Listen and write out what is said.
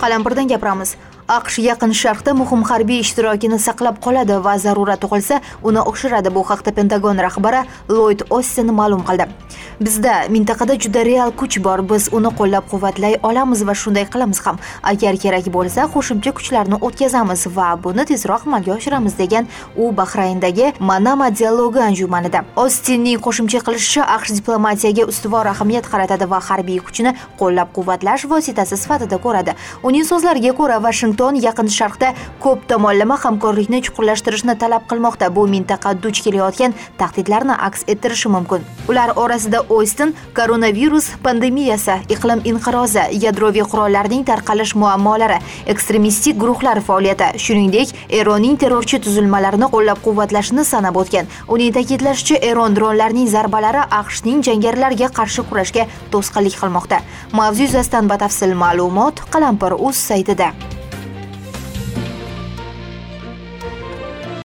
Qalampirdan gapiramiz. AQSh Yaqin Sharqda muhim harbiy ishtirokini saqlab qoladi va zarurat tug'ilsa, uni oshiradi. Bu haqda Pentagon rahbari Lloyd Austin ma'lum qildi. Bizda mintaqada juda real kuch bor. Biz uni qo'llab-quvvatlay olamiz va shunday qilamiz ham. Agar kerak bo'lsa, qo'shimcha kuchlarni o'tkazamiz va buni tezroq amalga oshiramiz degan u Bahrayndagi Manama dialogi anjumanida. Austinning qo'shimcha qilishicha, AQSh diplomatiyaga ustuvor ahamiyat qaratadi va harbiy kuchni qo'llab-quvvatlash vositasi sifatida ko'radi. Uning so'zlariga ko'ra, Washington Yaqin Sharqda ko'p tomonlama hamkorlikni chuqurlashtirishni talab qilmoqda. Bu mintaqa duch kelayotgan tahdidlarni aks ettirishi mumkin. Ular orasida Austin koronavirus pandemiyasi, iqlim inqirozi, yadroviy qurollarning tarqalish muammolari, ekstremistik guruhlar faoliyati, shuningdek, Eronning terrorchi tuzilmalarini qo'llab-quvvatlashni sanab o'tgan. Uning ta'kidlashicha, Eron dronlarining zarbalari AQShning jangarilarga qarshi kurashga to'sqinlik qilmoqda. Mavzu yuzasidan batafsil ma'lumot Qalampir.uz saytida.